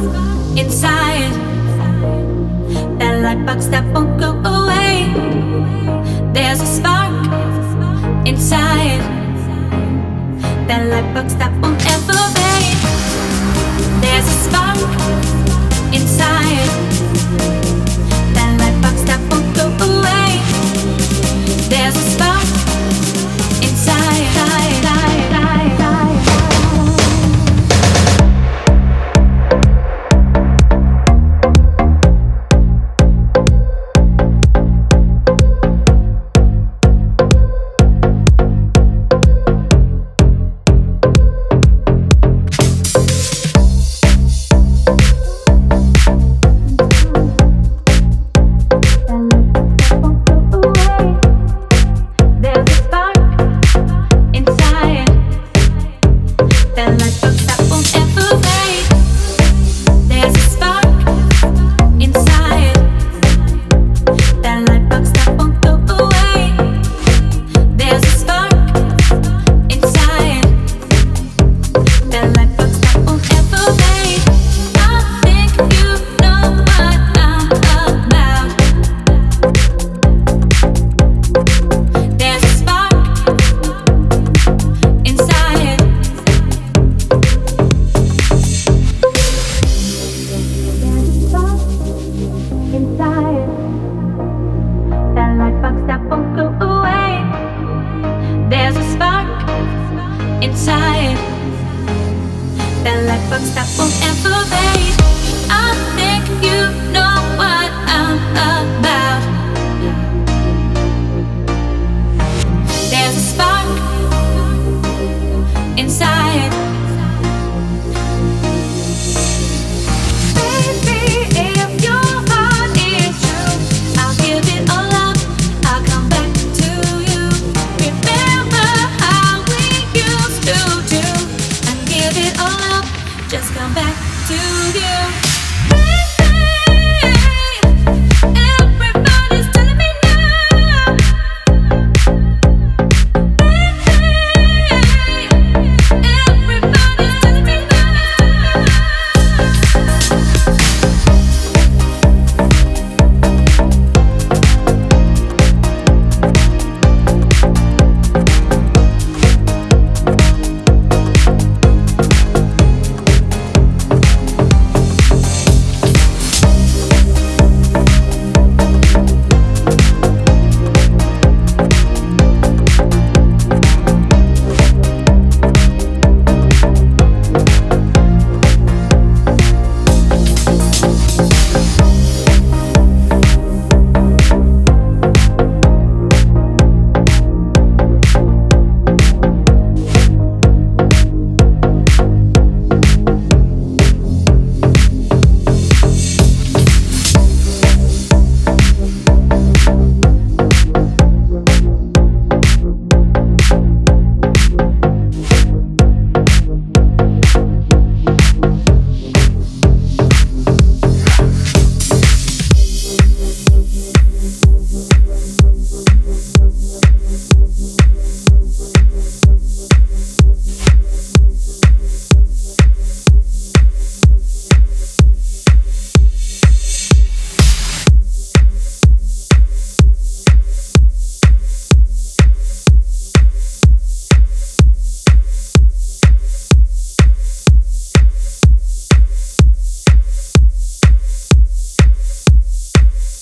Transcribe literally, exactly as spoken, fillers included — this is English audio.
inside. That light box that won't go away. There's a spark inside. That light box that won't ever fade. There's a spark inside. That light box that won't go away. There's a spark inside. Inside that light box that won't ever fade. I think you know what I'm about. There's a spark inside. Baby, if your heart is true, I'll give it all up. I'll come back to you. Remember how we used to do, and give it all up. Just come back to you.